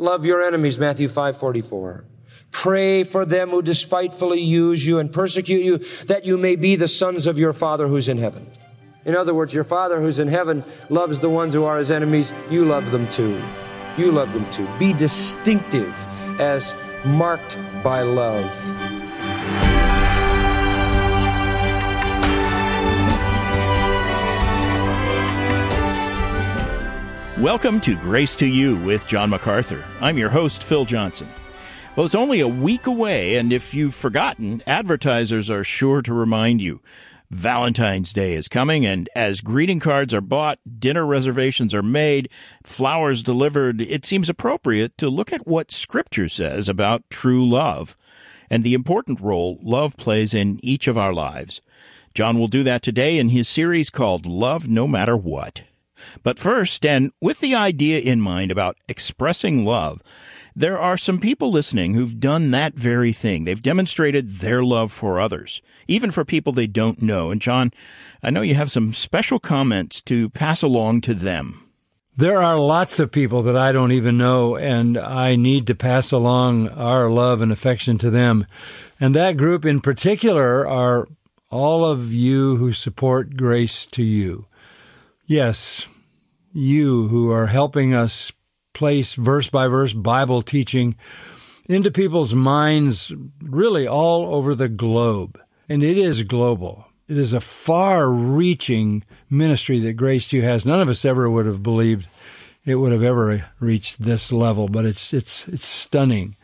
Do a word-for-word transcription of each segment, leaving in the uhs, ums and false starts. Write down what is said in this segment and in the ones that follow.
Love your enemies, Matthew five forty-four. Pray for them who despitefully use you and persecute you, that you may be the sons of your Father who's in heaven. In other words, your Father who's in heaven loves the ones who are his enemies. You love them too. You love them too. Be distinctive as marked by love. Welcome to Grace to You with John MacArthur. I'm your host, Phil Johnson. Well, it's only a week away, and if you've forgotten, advertisers are sure to remind you. Valentine's Day is coming, and as greeting cards are bought, dinner reservations are made, flowers delivered, it seems appropriate to look at what Scripture says about true love and the important role love plays in each of our lives. John will do that today in his series called Love No Matter What. But first, and with the idea in mind about expressing love, there are some people listening who've done that very thing. They've demonstrated their love for others, even for people they don't know. And John, I know you have some special comments to pass along to them. There are lots of people that I don't even know, and I need to pass along our love and affection to them. And that group in particular are all of you who support Grace to You. Yes, you who are helping us place verse-by-verse Bible teaching into people's minds really all over the globe. And it is global. It is a far-reaching ministry that Grace to You has. None of us ever would have believed it would have ever reached this level, but it's it's it's stunning.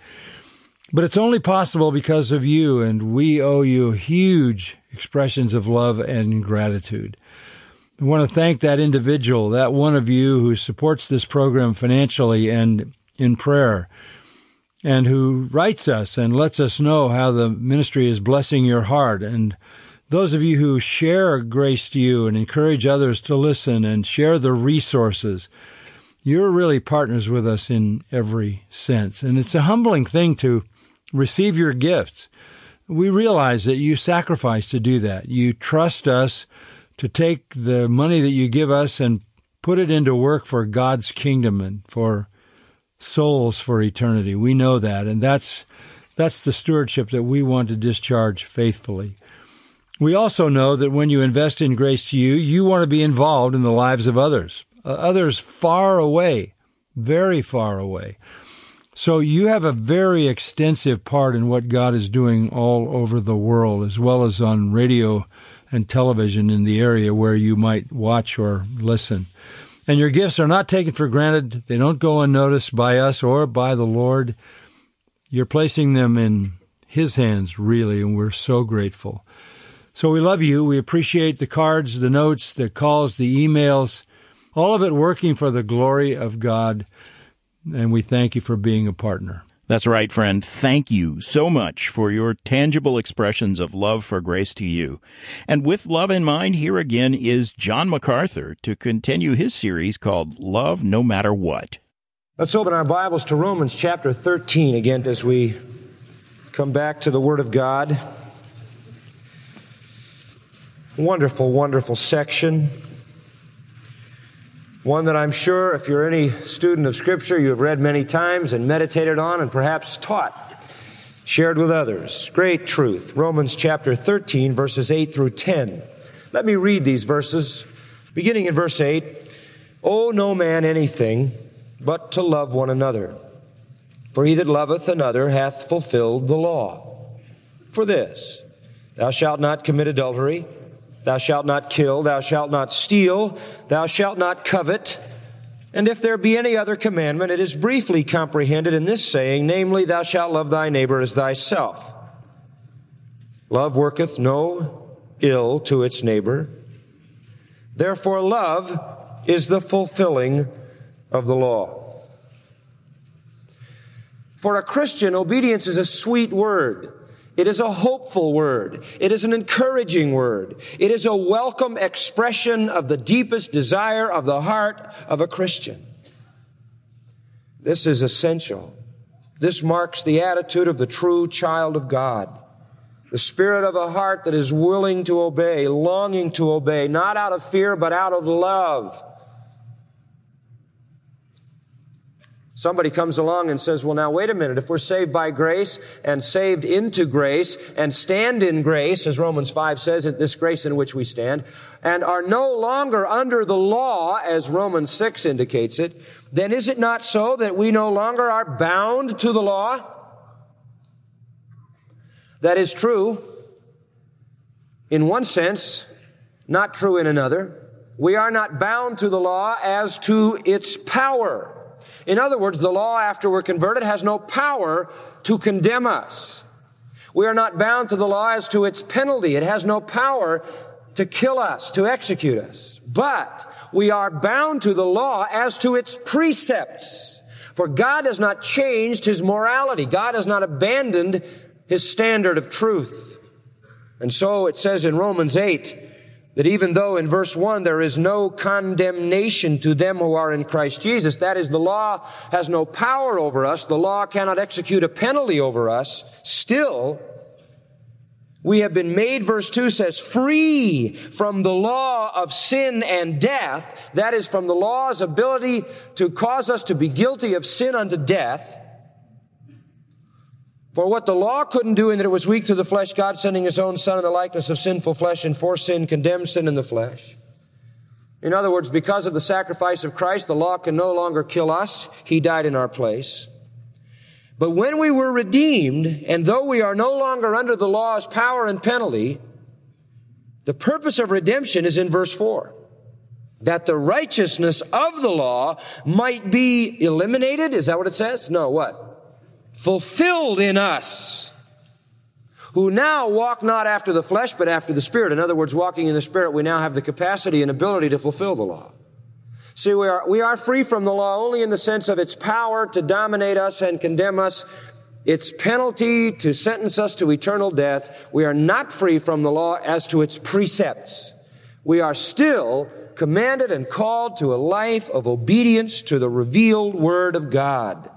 But it's only possible because of you, and we owe you huge expressions of love and gratitude. I want to thank that individual, that one of you who supports this program financially and in prayer, and who writes us and lets us know how the ministry is blessing your heart. And those of you who share Grace to You and encourage others to listen and share the resources, you're really partners with us in every sense. And it's a humbling thing to receive your gifts. We realize that you sacrifice to do that. You trust us to take the money that you give us and put it into work for God's kingdom and for souls for eternity. We know that, and that's that's the stewardship that we want to discharge faithfully. We also know that when you invest in Grace to You, you want to be involved in the lives of others, uh, others far away, very far away. So you have a very extensive part in what God is doing all over the world, as well as on radio and television in the area where you might watch or listen. And your gifts are not taken for granted. They don't go unnoticed by us or by the Lord. You're placing them in His hands, really, and we're so grateful. So we love you. We appreciate the cards, the notes, the calls, the emails, all of it working for the glory of God. And we thank you for being a partner. That's right, friend. Thank you so much for your tangible expressions of love for Grace to You. And with love in mind, here again is John MacArthur to continue his series called Love No Matter What. Let's open our Bibles to Romans chapter thirteen again as we come back to the Word of God. Wonderful, wonderful section. One that I'm sure, if you're any student of Scripture, you have read many times and meditated on and perhaps taught, shared with others. Great truth. Romans chapter thirteen, verses eight through ten. Let me read these verses, beginning in verse eight. Owe no man anything but to love one another. For he that loveth another hath fulfilled the law. For this, thou shalt not commit adultery, thou shalt not kill, thou shalt not steal, thou shalt not covet. And if there be any other commandment, it is briefly comprehended in this saying, namely, thou shalt love thy neighbor as thyself. Love worketh no ill to its neighbor. Therefore, love is the fulfilling of the law. For a Christian, obedience is a sweet word. It is a hopeful word. It is an encouraging word. It is a welcome expression of the deepest desire of the heart of a Christian. This is essential. This marks the attitude of the true child of God. The spirit of a heart that is willing to obey, longing to obey, not out of fear, but out of love. Somebody comes along and says, well, now, wait a minute. If we're saved by grace and saved into grace and stand in grace, as Romans five says, this grace in which we stand, and are no longer under the law, as Romans six indicates it, then is it not so that we no longer are bound to the law? That is true in one sense, not true in another. We are not bound to the law as to its power. In other words, the law, after we're converted, has no power to condemn us. We are not bound to the law as to its penalty. It has no power to kill us, to execute us. But we are bound to the law as to its precepts. For God has not changed His morality. God has not abandoned His standard of truth. And so it says in Romans eight, that even though in verse one there is no condemnation to them who are in Christ Jesus, that is, the law has no power over us, the law cannot execute a penalty over us, still, we have been made, verse two says, free from the law of sin and death, that is, from the law's ability to cause us to be guilty of sin unto death. For what the law couldn't do in that it was weak through the flesh, God sending His own Son in the likeness of sinful flesh and for sin condemned sin in the flesh. In other words, because of the sacrifice of Christ, the law can no longer kill us. He died in our place. But when we were redeemed, and though we are no longer under the law's power and penalty, the purpose of redemption is in verse four. That the righteousness of the law might be eliminated. Is that what it says? No, what? Fulfilled in us, who now walk not after the flesh, but after the Spirit. In other words, walking in the Spirit, we now have the capacity and ability to fulfill the law. See, we are, we are free from the law only in the sense of its power to dominate us and condemn us, its penalty to sentence us to eternal death. We are not free from the law as to its precepts. We are still commanded and called to a life of obedience to the revealed Word of God.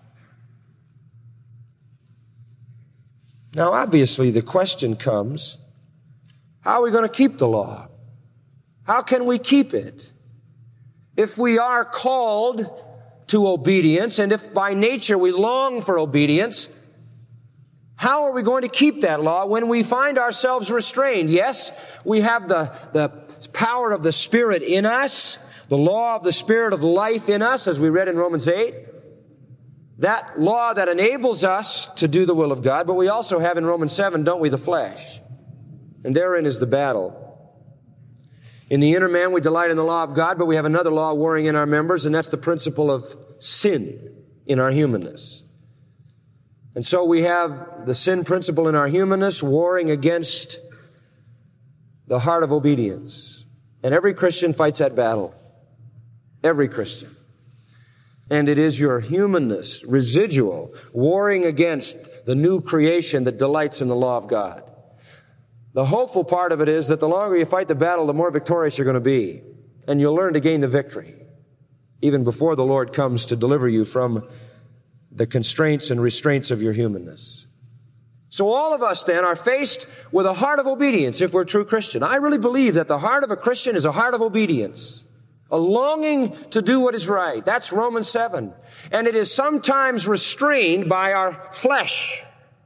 Now, obviously, the question comes, how are we going to keep the law? How can we keep it? If we are called to obedience, and if by nature we long for obedience, how are we going to keep that law when we find ourselves restrained? Yes, we have the, the power of the Spirit in us, the law of the Spirit of life in us, as we read in Romans eight. That law that enables us to do the will of God, but we also have in Romans seven, don't we, the flesh. And therein is the battle. In the inner man, we delight in the law of God, but we have another law warring in our members, and that's the principle of sin in our humanness. And so we have the sin principle in our humanness warring against the heart of obedience. And every Christian fights that battle. Every Christian. And it is your humanness, residual, warring against the new creation that delights in the law of God. The hopeful part of it is that the longer you fight the battle, the more victorious you're going to be. And you'll learn to gain the victory, even before the Lord comes to deliver you from the constraints and restraints of your humanness. So all of us then are faced with a heart of obedience if we're a true Christian. I really believe that the heart of a Christian is a heart of obedience. A longing to do what is right. That's Romans seven. And it is sometimes restrained by our flesh.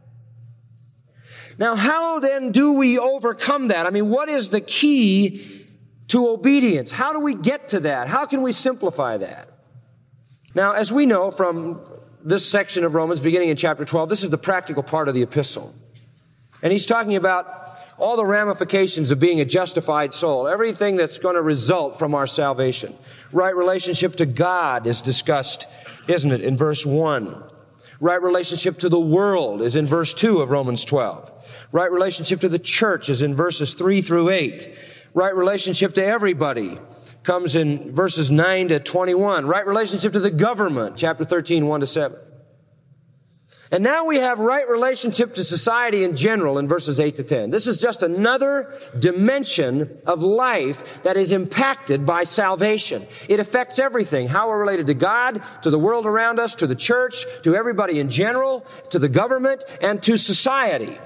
Now, how then do we overcome that? I mean, what is the key to obedience? How do we get to that? How can we simplify that? Now, as we know from this section of Romans, beginning in chapter twelve, this is the practical part of the epistle. And he's talking about all the ramifications of being a justified soul, everything that's going to result from our salvation. Right relationship to God is discussed, isn't it, in verse one. Right relationship to the world is in verse two of Romans twelve. Right relationship to the church is in verses three through eight. Right relationship to everybody comes in verses nine to twenty-one. Right relationship to the government, chapter thirteen, one to seven. And now we have right relationship to society in general in verses eight to ten. This is just another dimension of life that is impacted by salvation. It affects everything. How we're related to God, to the world around us, to the church, to everybody in general, to the government, and to society.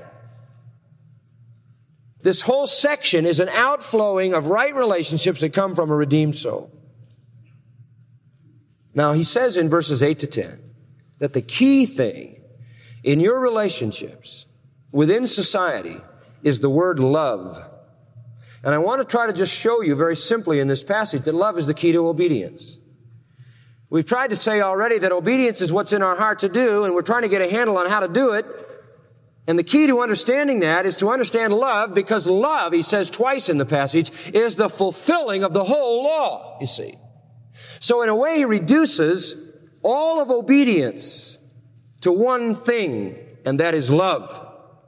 This whole section is an outflowing of right relationships that come from a redeemed soul. Now, he says in verses eight to ten that the key thing in your relationships within society is the word love. And I want to try to just show you very simply in this passage that love is the key to obedience. We've tried to say already that obedience is what's in our heart to do, and we're trying to get a handle on how to do it. And the key to understanding that is to understand love, because love, he says twice in the passage, is the fulfilling of the whole law, you see. So in a way, he reduces all of obedience to one thing, and that is love.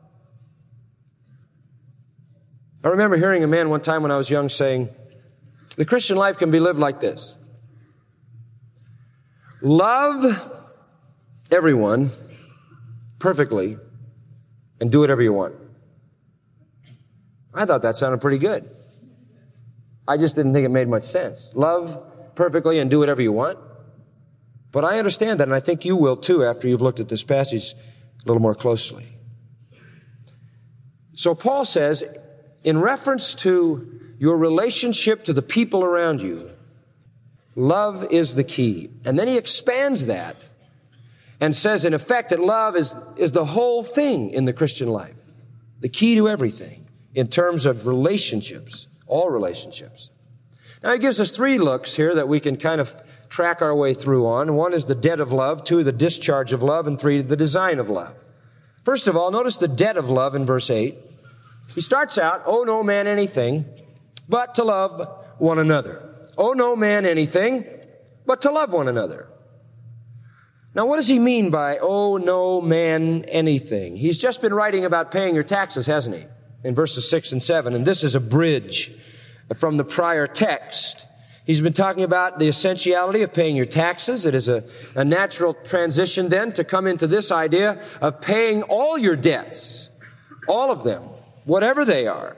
I remember hearing a man one time when I was young saying, the Christian life can be lived like this. Love everyone perfectly and do whatever you want. I thought that sounded pretty good. I just didn't think it made much sense. Love perfectly and do whatever you want. But I understand that, and I think you will too after you've looked at this passage a little more closely. So Paul says, in reference to your relationship to the people around you, love is the key. And then he expands that and says, in effect, that love is, is the whole thing in the Christian life. The key to everything in terms of relationships, all relationships. Now, he gives us three looks here that we can kind of track our way through on. One is the debt of love, two, the discharge of love, and three, the design of love. First of all, notice the debt of love in verse eight. He starts out, owe no man anything but to love one another. Owe no man anything but to love one another. Now, what does he mean by owe no man anything? He's just been writing about paying your taxes, hasn't he? In verses six and seven. And this is a bridge from the prior text. He's been talking about the essentiality of paying your taxes. It is a, a natural transition then to come into this idea of paying all your debts. All of them. Whatever they are.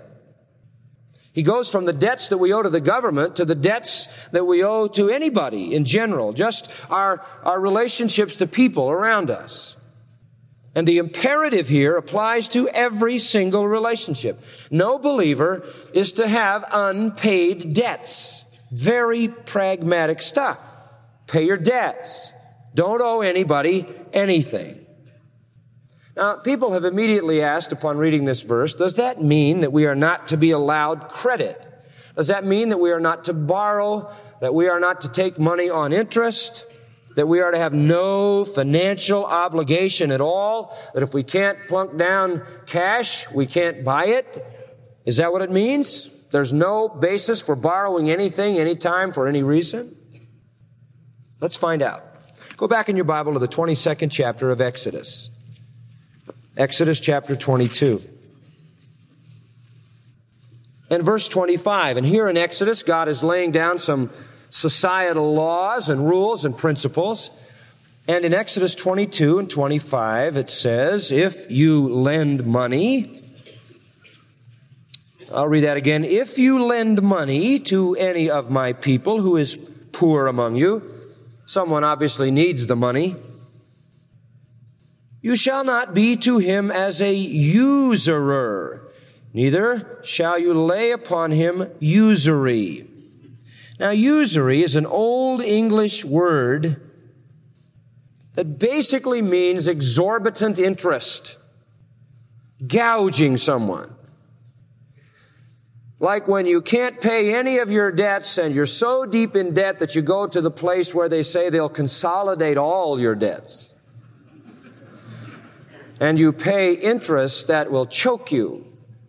He goes from the debts that we owe to the government to the debts that we owe to anybody in general, just our, our relationships to people around us. And the imperative here applies to every single relationship. No believer is to have unpaid debts. Very pragmatic stuff. Pay your debts. Don't owe anybody anything. Now, people have immediately asked upon reading this verse, does that mean that we are not to be allowed credit? Does that mean that we are not to borrow, that we are not to take money on interest, that we are to have no financial obligation at all, that if we can't plunk down cash, we can't buy it? Is that what it means? There's no basis for borrowing anything, anytime, for any reason? Let's find out. Go back in your Bible to the twenty-second chapter of Exodus. Exodus chapter twenty-two. And verse twenty-five. And here in Exodus, God is laying down some societal laws and rules and principles. And in Exodus twenty-two and twenty-five, it says, if you lend money, I'll read that again. If you lend money to any of my people who is poor among you, someone obviously needs the money, you shall not be to him as a usurer, neither shall you lay upon him usury. Now, usury is an old English word that basically means exorbitant interest, gouging someone. Like when you can't pay any of your debts and you're so deep in debt that you go to the place where they say they'll consolidate all your debts. And you pay interest that will choke you.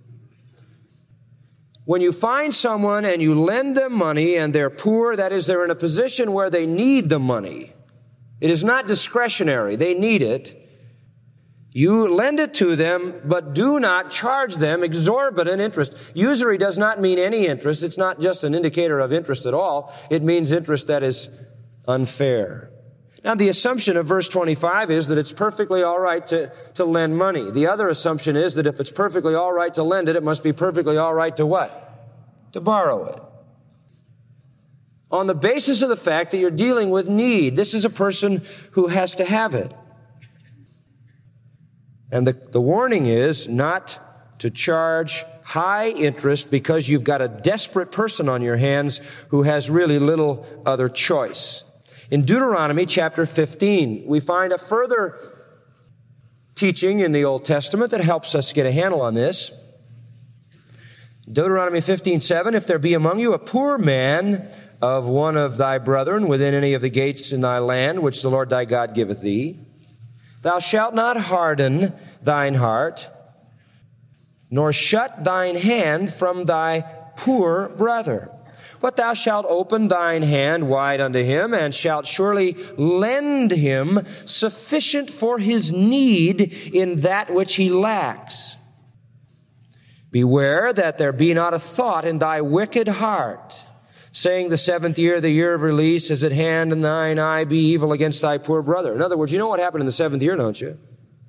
When you find someone and you lend them money and they're poor, that is, they're in a position where they need the money. It is not discretionary. They need it. You lend it to them, but do not charge them exorbitant interest. Usury does not mean any interest. It's not just an indicator of interest at all. It means interest that is unfair. Now, the assumption of verse twenty-five is that it's perfectly all right to, to lend money. The other assumption is that if it's perfectly all right to lend it, it must be perfectly all right to what? To borrow it. On the basis of the fact that you're dealing with need. This is a person who has to have it. And the, the warning is not to charge high interest because you've got a desperate person on your hands who has really little other choice. In Deuteronomy chapter fifteen, we find a further teaching in the Old Testament that helps us get a handle on this. Deuteronomy fifteen seven, if there be among you a poor man of one of thy brethren within any of the gates in thy land, which the Lord thy God giveth thee, thou shalt not harden thine heart, nor shut thine hand from thy poor brother. But thou shalt open thine hand wide unto him, and shalt surely lend him sufficient for his need in that which he lacks. Beware that there be not a thought in thy wicked heart, saying, the seventh year, the year of release, is at hand, and thine eye be evil against thy poor brother. In other words, you know what happened in the seventh year, don't you?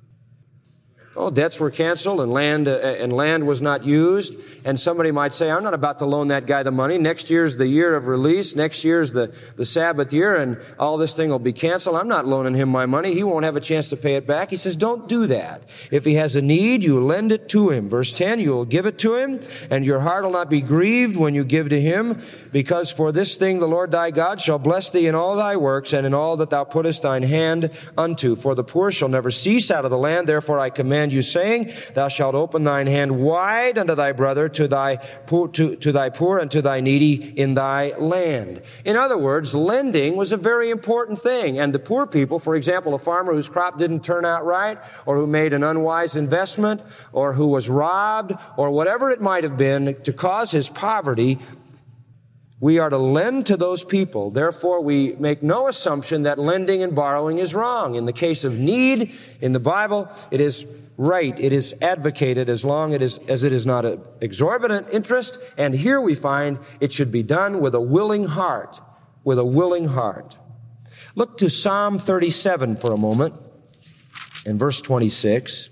Oh, debts were canceled and land, uh, and land was not used. And somebody might say, I'm not about to loan that guy the money. Next year's the year of release. Next year's the, the Sabbath year, and all this thing will be canceled. I'm not loaning him my money. He won't have a chance to pay it back. He says, don't do that. If he has a need, you lend it to him. Verse ten, you will give it to him, and your heart will not be grieved when you give to him, because for this thing the Lord thy God shall bless thee in all thy works and in all that thou puttest thine hand unto. For the poor shall never cease out of the land. Therefore I command you, saying, thou shalt open thine hand wide unto thy brother, to thy poor, to, to thy poor and to thy needy in thy land. In other words, lending was a very important thing. And the poor people, for example, a farmer whose crop didn't turn out right, or who made an unwise investment, or who was robbed, or whatever it might have been to cause his poverty, we are to lend to those people. Therefore, we make no assumption that lending and borrowing is wrong. In the case of need, in the Bible, it is right. It is advocated as long it is, as it is not an exorbitant interest. And here we find it should be done with a willing heart, with a willing heart. Look to Psalm thirty-seven for a moment, in verse twenty-six.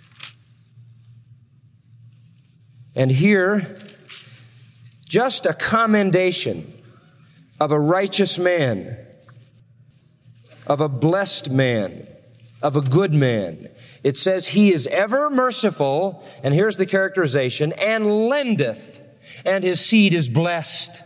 And here, just a commendation of a righteous man, of a blessed man, of a good man. It says, he is ever merciful, and here's the characterization, and lendeth, and his seed is blessed.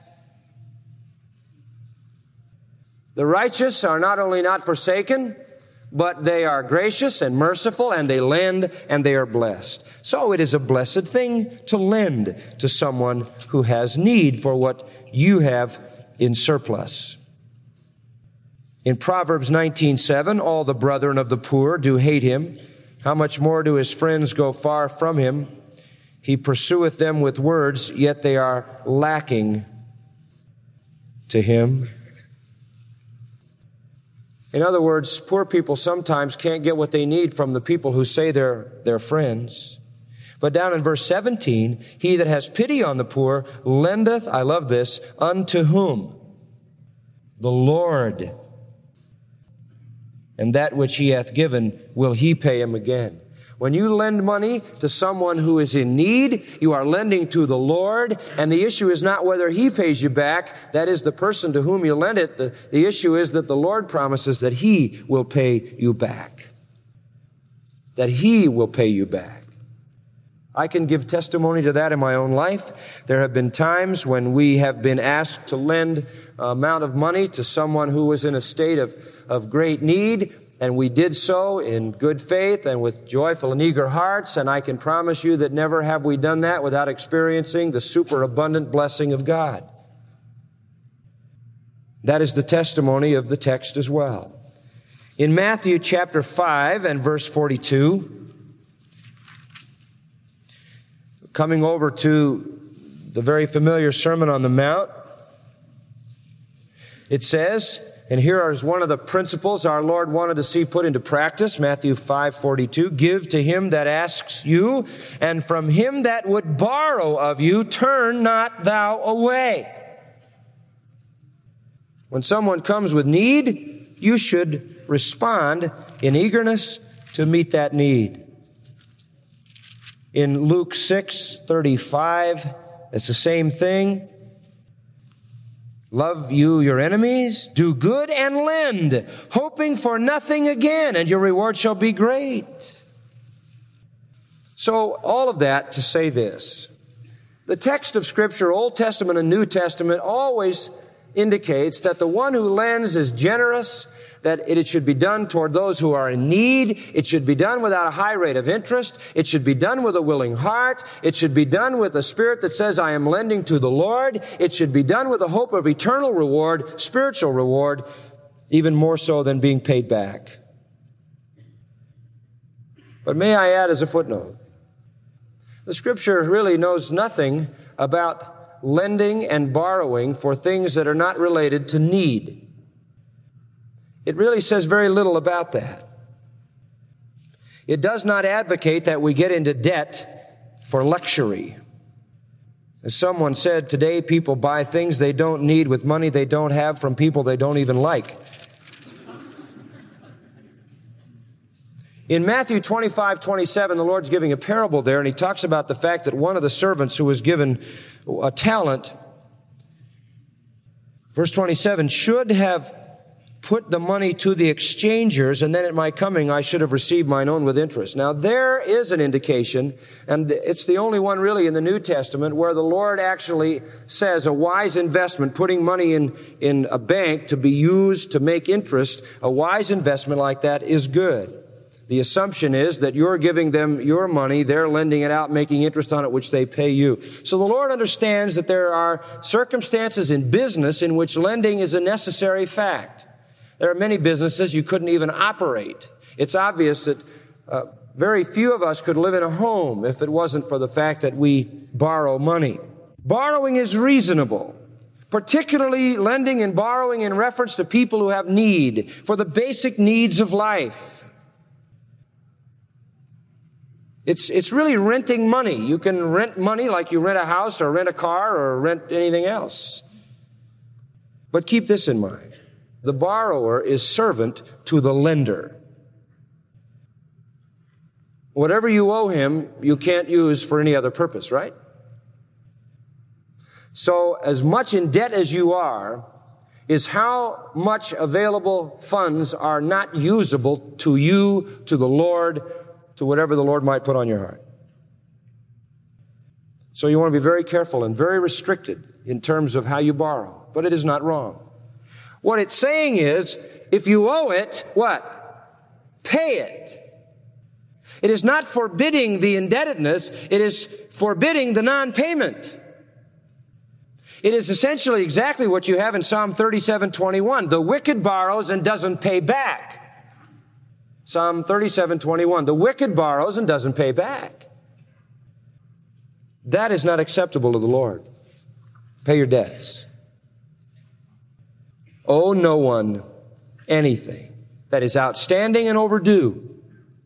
The righteous are not only not forsaken, but they are gracious and merciful, and they lend, and they are blessed. So it is a blessed thing to lend to someone who has need for what you have in surplus. In Proverbs nineteen seven, all the brethren of the poor do hate him. How much more do his friends go far from him? He pursueth them with words, yet they are lacking to him. In other words, poor people sometimes can't get what they need from the people who say they're their friends. But down in verse seventeen, he that has pity on the poor lendeth, I love this, unto whom? The Lord. And that which he hath given will he pay him again. When you lend money to someone who is in need, you are lending to the Lord, and the issue is not whether he pays you back. That is the person to whom you lend it. The, the issue is that the Lord promises that he will pay you back. That he will pay you back. I can give testimony to that in my own life. There have been times when we have been asked to lend an amount of money to someone who was in a state of, of great need, and we did so in good faith and with joyful and eager hearts, and I can promise you that never have we done that without experiencing the superabundant blessing of God. That is the testimony of the text as well. In Matthew chapter five and verse forty-two, coming over to the very familiar Sermon on the Mount, it says, and here is one of the principles our Lord wanted to see put into practice, Matthew five forty-two, give to him that asks you, and from him that would borrow of you, turn not thou away. When someone comes with need, you should respond in eagerness to meet that need. In Luke six thirty-five, it's the same thing. Love you your enemies, do good and lend, hoping for nothing again, and your reward shall be great. So all of that to say this. The text of Scripture, Old Testament and New Testament, always indicates that the one who lends is generous, that it should be done toward those who are in need. It should be done without a high rate of interest. It should be done with a willing heart. It should be done with a spirit that says, I am lending to the Lord. It should be done with a hope of eternal reward, spiritual reward, even more so than being paid back. But may I add as a footnote, the Scripture really knows nothing about lending and borrowing for things that are not related to need. It really says very little about that. It does not advocate that we get into debt for luxury. As someone said, today people buy things they don't need with money they don't have from people they don't even like. In Matthew twenty-five twenty-seven, the Lord's giving a parable there, and he talks about the fact that one of the servants who was given a talent, verse twenty-seven, should have put the money to the exchangers, and then at my coming I should have received mine own with interest. Now there is an indication, and it's the only one really in the New Testament, where the Lord actually says a wise investment, putting money in, in a bank to be used to make interest, a wise investment like that is good. The assumption is that you're giving them your money, they're lending it out, making interest on it, which they pay you. So the Lord understands that there are circumstances in business in which lending is a necessary fact. There are many businesses you couldn't even operate. It's obvious that uh, very few of us could live in a home if it wasn't for the fact that we borrow money. Borrowing is reasonable, particularly lending and borrowing in reference to people who have need for the basic needs of life. It's, it's really renting money. You can rent money like you rent a house or rent a car or rent anything else. But keep this in mind. The borrower is servant to the lender. Whatever you owe him, you can't use for any other purpose, right? So as much in debt as you are is how much available funds are not usable to you, to the Lord, to whatever the Lord might put on your heart. So you want to be very careful and very restricted in terms of how you borrow. But it is not wrong. What it's saying is, if you owe it, what? Pay it. It is not forbidding the indebtedness. It is forbidding the non-payment. It is essentially exactly what you have in Psalm thirty-seven twenty-one. The wicked borrows and doesn't pay back. Psalm thirty-seven twenty-one. The wicked borrows and doesn't pay back. That is not acceptable to the Lord. Pay your debts. Owe no one anything that is outstanding and overdue.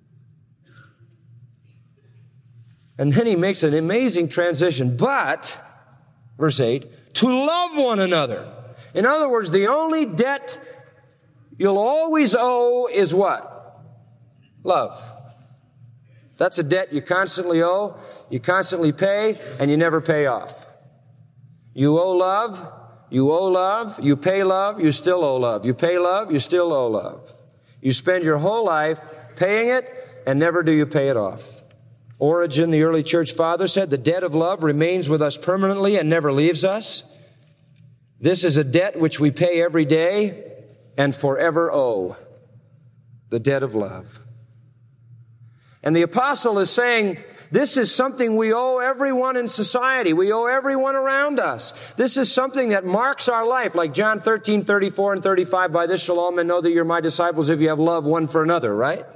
And then he makes an amazing transition. But, verse eight, to love one another. In other words, the only debt you'll always owe is what? Love. That's a debt you constantly owe, you constantly pay, and you never pay off. You owe love, you owe love, you pay love, you still owe love. You pay love, you still owe love. You spend your whole life paying it, and never do you pay it off. Origen, the early church father, said the debt of love remains with us permanently and never leaves us. This is a debt which we pay every day and forever owe. The debt of love. And the apostle is saying, this is something we owe everyone in society. We owe everyone around us. This is something that marks our life. Like John thirteen, thirty-four and thirty-five, by this shall all men know that you're my disciples if you have love one for another, right?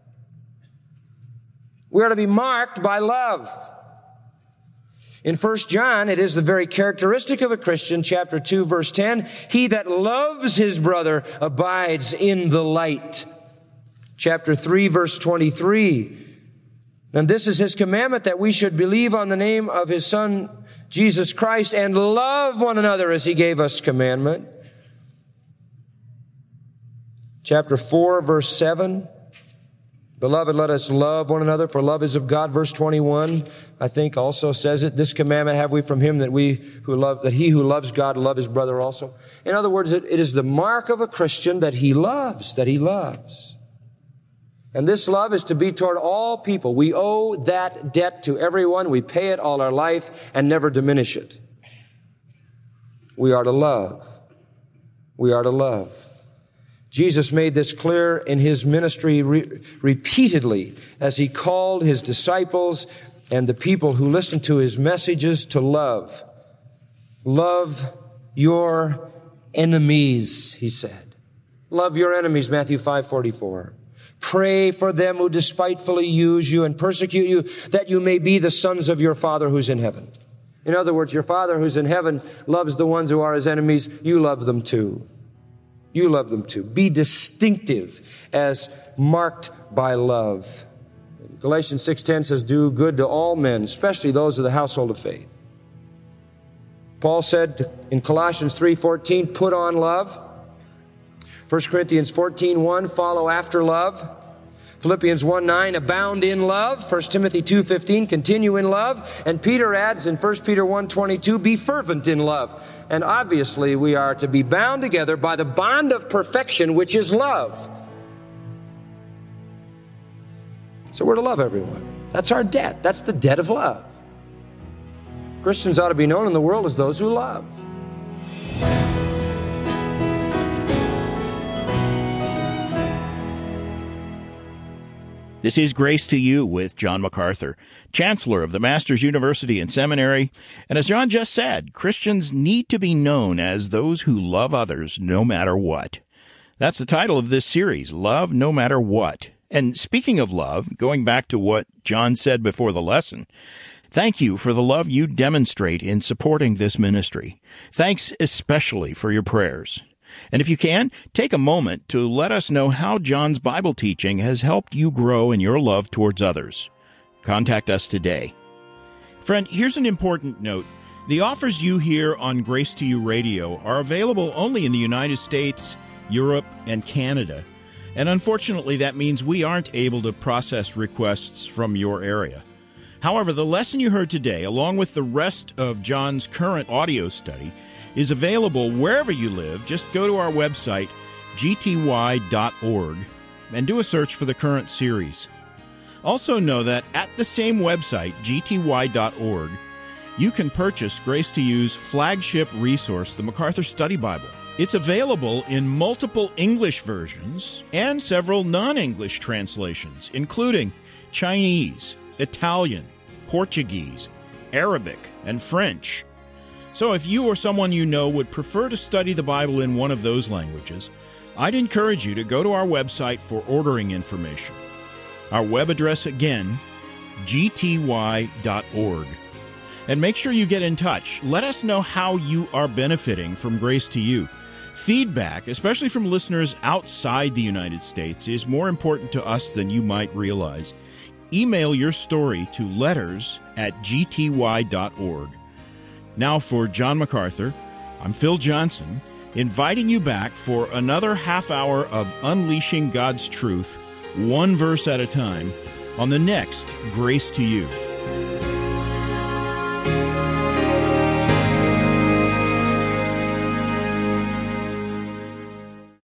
We are to be marked by love. In First John, it is the very characteristic of a Christian, chapter two, verse ten, he that loves his brother abides in the light. Chapter three, verse twenty-three. And this is his commandment, that we should believe on the name of his Son, Jesus Christ, and love one another as he gave us commandment. Chapter four, verse seven. Beloved, let us love one another, for love is of God. Verse twenty-one, I think, also says it. This commandment have we from him, that we who love, that he who loves God love his brother also. In other words, it, it is the mark of a Christian that he loves, that he loves. And this love is to be toward all people. We owe that debt to everyone. We pay it all our life and never diminish it. We are to love. we are to love. Jesus made this clear in his ministry re- repeatedly as he called his disciples and the people who listened to his messages to love. Love your enemies, he said. Love your enemies, Matthew five forty-four. Pray for them who despitefully use you and persecute you, that you may be the sons of your Father who's in heaven. In other words, your Father who's in heaven loves the ones who are his enemies. You love them too. You love them too. Be distinctive as marked by love. Galatians six ten says, do good to all men, especially those of the household of faith. Paul said in Colossians three fourteen, put on love. First Corinthians fourteen one, follow after love. Philippians one nine, abound in love. First Timothy two fifteen, continue in love. And Peter adds in First Peter one twenty-two, be fervent in love. And obviously we are to be bound together by the bond of perfection, which is love. So we're to love everyone. That's our debt. That's the debt of love. Christians ought to be known in the world as those who love. This is Grace to You with John MacArthur, Chancellor of the Masters University and Seminary. And as John just said, Christians need to be known as those who love others no matter what. That's the title of this series, Love No Matter What. And speaking of love, going back to what John said before the lesson, thank you for the love you demonstrate in supporting this ministry. Thanks especially for your prayers. And if you can, take a moment to let us know how John's Bible teaching has helped you grow in your love towards others. Contact us today. Friend, here's an important note. The offers you hear on Grace to You Radio are available only in the United States, Europe, and Canada. And unfortunately, that means we aren't able to process requests from your area. However, the lesson you heard today, along with the rest of John's current audio study, is available wherever you live. Just go to our website, g t y dot org, and do a search for the current series. Also know that at the same website, g t y dot org, you can purchase Grace to You's flagship resource, the MacArthur Study Bible. It's available in multiple English versions and several non-English translations, including Chinese, Italian, Portuguese, Arabic, and French. So if you or someone you know would prefer to study the Bible in one of those languages, I'd encourage you to go to our website for ordering information. Our web address again, g t y dot org. And make sure you get in touch. Let us know how you are benefiting from Grace to You. Feedback, especially from listeners outside the United States, is more important to us than you might realize. Email your story to letters at g t y dot org. Now for John MacArthur, I'm Phil Johnson, inviting you back for another half hour of unleashing God's truth, one verse at a time, on the next Grace to You.